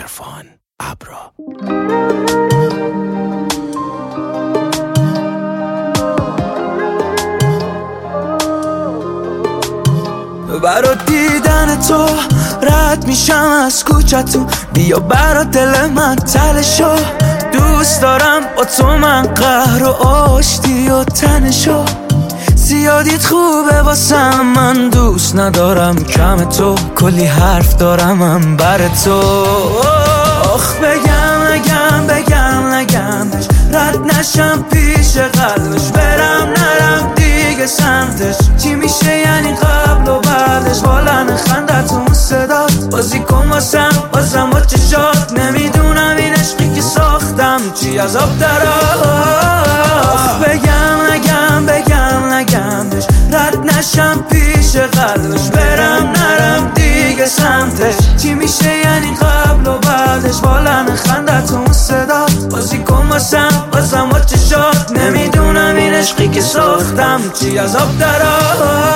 عرفان ابرا. برا دیدن تو رد میشم از کوچتون، بیا برا دل من تلشو، دوست دارم با تو من قهر و آشتی و تنشو، زیادیت خوبه واسم من دوست ندارم کم تو، کلی حرف دارم من بر تو. آخ بگم بهش رد نشم پیش قلبش، برم نرم دیگه سمتش، چی میشه یعنی قبل و بعدش، والا خندتون صدات بازی کن واسم با چشات، نمیدونم این عشقی که ساختم چی از آب درآ. آخ بگم بهش رد نشم پیش قلبش، برم نرم دیگه سمتش، چی میشه یعنی قبل و بعدش، والا خندتون صدات بازی کن واسم با چشات، نمیدونم این عشقی که ساختم چی از آب درآ.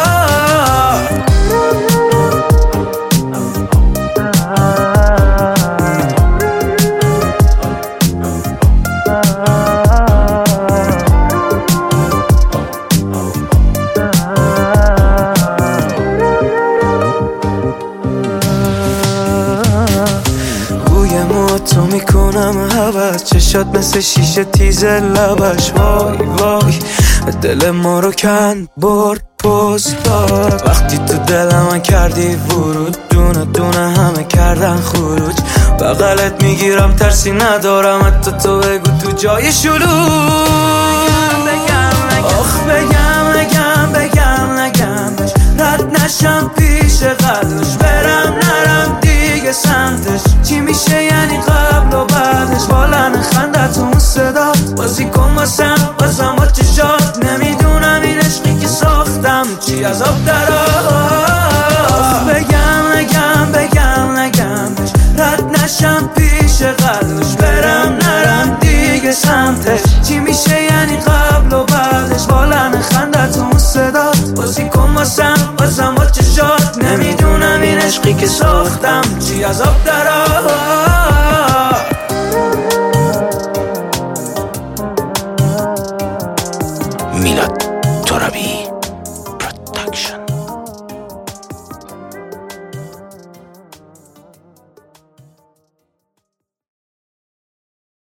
تو میکنم حوض، چشات مثل شیشه تیز لبش، وای وای دل ما رو کند برد پست داد، وقتی تو دل من کردی ورود، دونه دونه همه کردن خروج، بغلت میگیرم ترسی ندارم حتی تو بگو تو جای شلوغ. آخ بگم بهش رد نشم پیش قلبش، برم نرم دیگه سمتش، چی میشه یعنی قبل و بعدش، والا خندتون صدات بازی کن واسم با چشات، نمیدونم این عشقی که ساختم چی از آب درآ. آخ بگم بهش رد نشم پیش قلبش، برم نرم دیگه سمتش، چی میشه یعنی قبل و بعدش، والا خندتون صدات بازی کن واسم با چشات، نمیدونم این عشقی که ساختم چی از آب درآ. میلاد